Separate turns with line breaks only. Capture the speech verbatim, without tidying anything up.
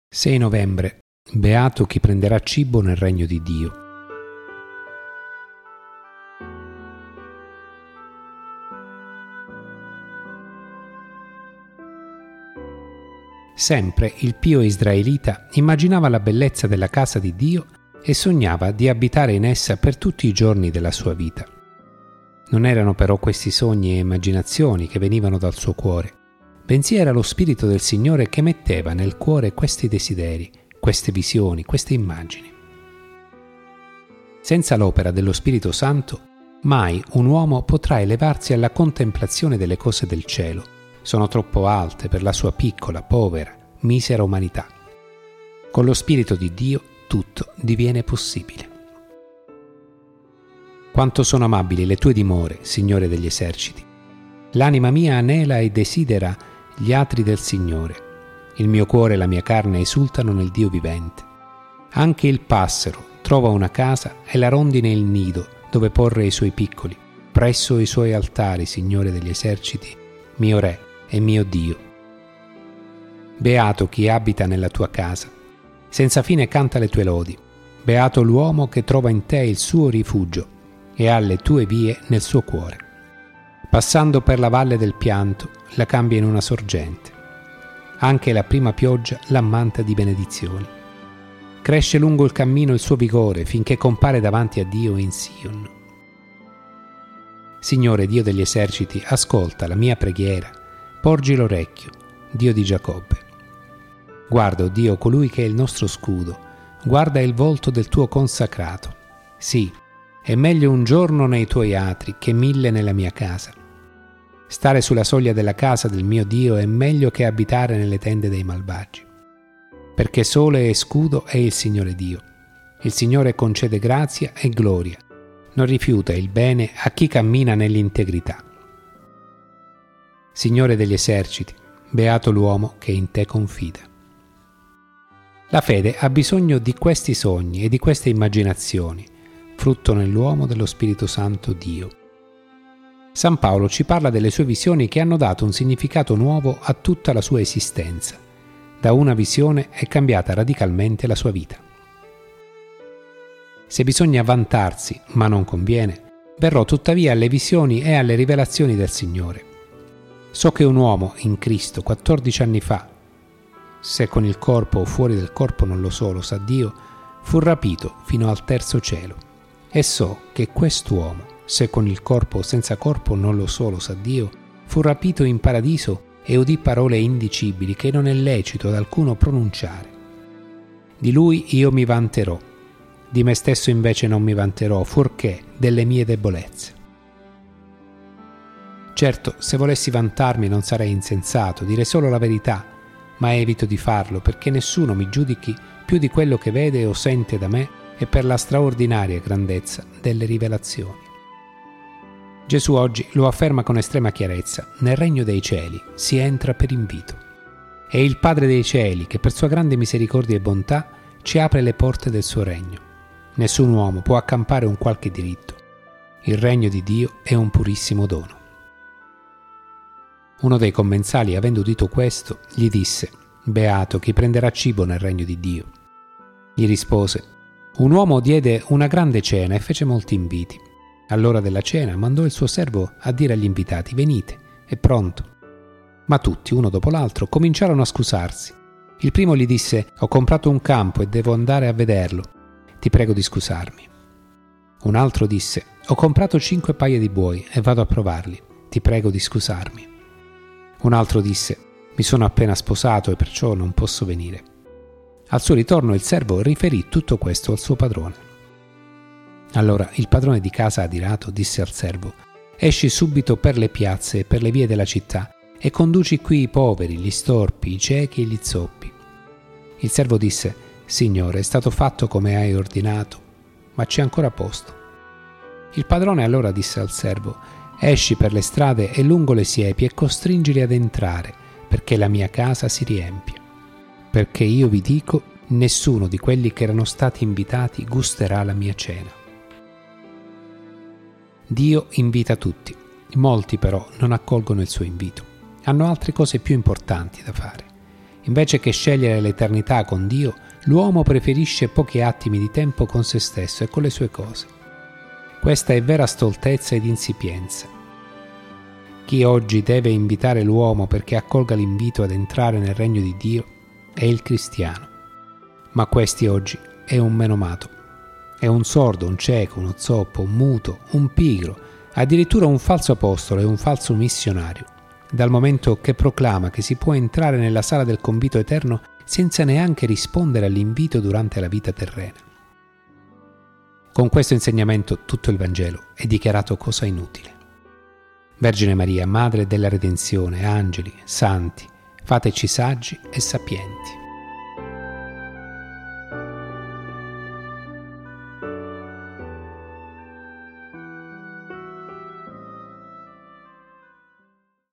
sei novembre. Beato chi prenderà cibo nel regno di Dio. Sempre il pio israelita immaginava la bellezza della casa di Dio e sognava di abitare in essa per tutti i giorni della sua vita. Non erano però questi sogni e immaginazioni che venivano dal suo cuore, bensì era lo Spirito del Signore che metteva nel cuore questi desideri, queste visioni, queste immagini. Senza l'opera dello Spirito Santo, mai un uomo potrà elevarsi alla contemplazione delle cose del cielo. Sono troppo alte per la sua piccola, povera, misera umanità. Con lo Spirito di Dio tutto diviene possibile. Quanto sono amabili le tue dimore, Signore degli eserciti. L'anima mia anela e desidera gli atri del Signore. Il mio cuore e la mia carne esultano nel Dio vivente. Anche il passero trova una casa e la rondine il nido dove porre i suoi piccoli, presso i suoi altari, Signore degli eserciti, mio Re e mio Dio. Beato chi abita nella tua casa, senza fine canta le tue lodi. Beato l'uomo che trova in te il suo rifugio e ha le tue vie nel suo cuore. Passando per la valle del pianto, la cambia in una sorgente. Anche la prima pioggia l'ammanta di benedizioni. Cresce lungo il cammino il suo vigore finché compare davanti a Dio in Sion. Signore Dio degli eserciti, ascolta la mia preghiera, porgi l'orecchio, Dio di Giacobbe. Guarda, o Dio, colui che è il nostro scudo, guarda il volto del tuo consacrato. Sì, è meglio un giorno nei tuoi atri che mille nella mia casa. Stare sulla soglia della casa del mio Dio è meglio che abitare nelle tende dei malvagi. Perché sole e scudo è il Signore Dio. Il Signore concede grazia e gloria. Non rifiuta il bene a chi cammina nell'integrità. Signore degli eserciti, beato l'uomo che in te confida. La fede ha bisogno di questi sogni e di queste immaginazioni, frutto nell'uomo dello Spirito Santo Dio. San Paolo ci parla delle sue visioni che hanno dato un significato nuovo a tutta la sua esistenza. Da una visione è cambiata radicalmente la sua vita. Se bisogna vantarsi, ma non conviene, verrò tuttavia alle visioni e alle rivelazioni del Signore. So che un uomo in Cristo quattordici anni fa, se con il corpo o fuori del corpo non lo so, lo sa Dio, fu rapito fino al terzo cielo. E so che quest'uomo, se con il corpo o senza corpo non lo so, lo sa Dio, fu rapito in paradiso e udì parole indicibili che non è lecito ad alcuno pronunciare. Di lui io mi vanterò, di me stesso invece non mi vanterò, fuorché delle mie debolezze. Certo, se volessi vantarmi non sarei insensato, direi solo la verità, ma evito di farlo perché nessuno mi giudichi più di quello che vede o sente da me e per la straordinaria grandezza delle rivelazioni. Gesù oggi lo afferma con estrema chiarezza: nel regno dei cieli si entra per invito. È il Padre dei cieli che per sua grande misericordia e bontà ci apre le porte del suo regno. Nessun uomo può accampare un qualche diritto. Il regno di Dio è un purissimo dono. Uno dei commensali, avendo udito questo, gli disse: beato chi prenderà cibo nel regno di Dio. Gli rispose: un uomo diede una grande cena e fece molti inviti. All'ora della cena mandò il suo servo a dire agli invitati: venite, è pronto. Ma tutti, uno dopo l'altro, cominciarono a scusarsi. Il primo gli disse: ho comprato un campo e devo andare a vederlo. Ti prego di scusarmi. Un altro disse: ho comprato cinque paia di buoi e vado a provarli. Ti prego di scusarmi. Un altro disse: mi sono appena sposato e perciò non posso venire. Al suo ritorno il servo riferì tutto questo al suo padrone. Allora il padrone di casa adirato disse al servo: esci subito per le piazze e per le vie della città e conduci qui i poveri, gli storpi, i ciechi e gli zoppi. Il servo disse: Signore, è stato fatto come hai ordinato, ma c'è ancora posto. Il padrone allora disse al servo: esci per le strade e lungo le siepi e costringili ad entrare, perché la mia casa si riempie. Perché io vi dico, nessuno di quelli che erano stati invitati gusterà la mia cena. Dio invita tutti, molti però non accolgono il suo invito. Hanno altre cose più importanti da fare. Invece che scegliere l'eternità con Dio, l'uomo preferisce pochi attimi di tempo con se stesso e con le sue cose. Questa è vera stoltezza ed insipienza. Chi oggi deve invitare l'uomo perché accolga l'invito ad entrare nel regno di Dio è il cristiano. Ma questi oggi è un menomato. È un sordo, un cieco, uno zoppo, un muto, un pigro, addirittura un falso apostolo e un falso missionario, dal momento che proclama che si può entrare nella sala del convito eterno senza neanche rispondere all'invito durante la vita terrena. Con questo insegnamento tutto il Vangelo è dichiarato cosa inutile. Vergine Maria, Madre della Redenzione, angeli, santi, fateci saggi e sapienti.